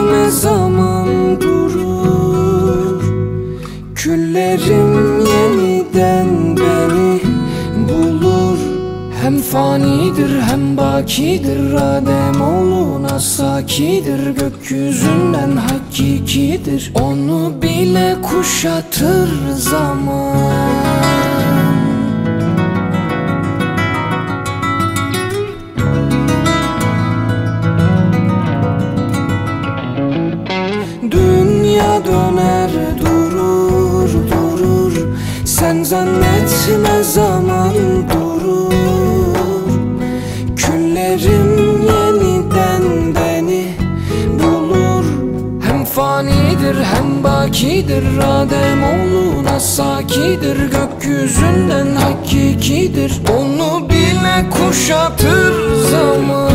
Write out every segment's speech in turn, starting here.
ne zaman durur? Küllerim yeniden beni bulur. Hem fanidir hem bakidir, Ademoğluna sakidir, gökyüzünden hakikidir. Onu bile kuşatır zaman. Dünya döner durur durur, sen zannetme zaman durur. Küllerim yeniden beni bulur. Hem fanidir hem bakidir, Ademoğluna sakidir, gökyüzünden hakikidir. Onu bile kuşatır zaman.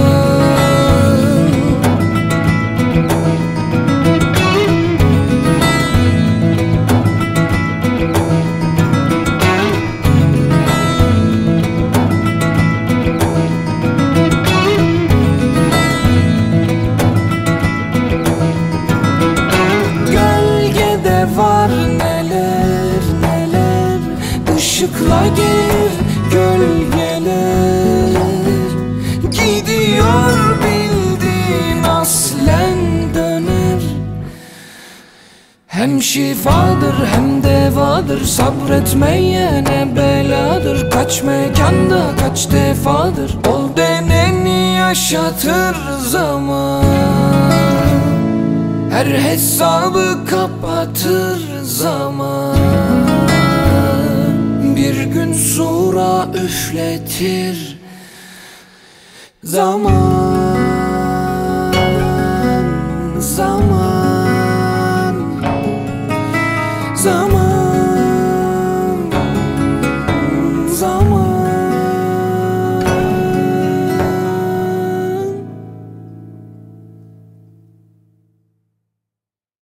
Var neler neler, ışıkla gelir gölgeler. Gidiyor bildiğin aslen döner. Hem şifadır hem devadır, sabretmeyene beladır. Kaç mekanda kaç defadır, ol deneni yaşatır zaman. Her hesabı kapatır zaman. Bir gün sura üfletir zaman.